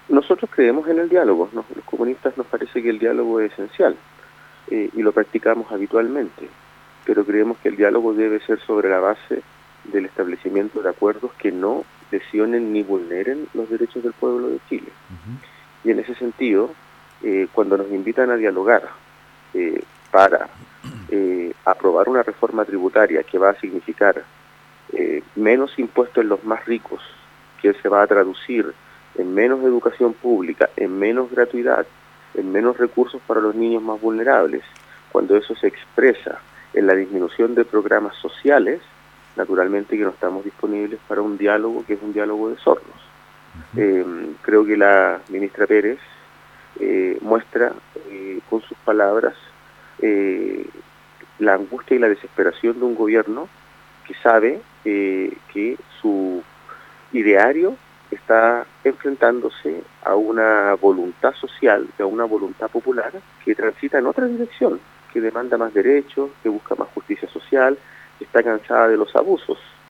Nosotros creemos en el diálogo, ¿no? Los comunistas nos parece que el diálogo es esencial y lo practicamos habitualmente, pero creemos que el diálogo debe ser sobre la base del establecimiento de acuerdos que no lesionen ni vulneren los derechos del pueblo de Chile. Y en ese sentido, cuando nos invitan a dialogar para aprobar una reforma tributaria que va a significar menos impuestos en los más ricos, que se va a traducir en menos educación pública, en menos gratuidad, en menos recursos para los niños más vulnerables, cuando eso se expresa en la disminución de programas sociales, naturalmente que no estamos disponibles para un diálogo que es un diálogo de sordos. Creo que la ministra Pérez muestra con sus palabras la angustia y la desesperación de un gobierno que sabe que su ideario está enfrentándose a una voluntad social, a una voluntad popular que transita en otra dirección, que demanda más derechos, que busca más justicia social, que está cansada de los abusos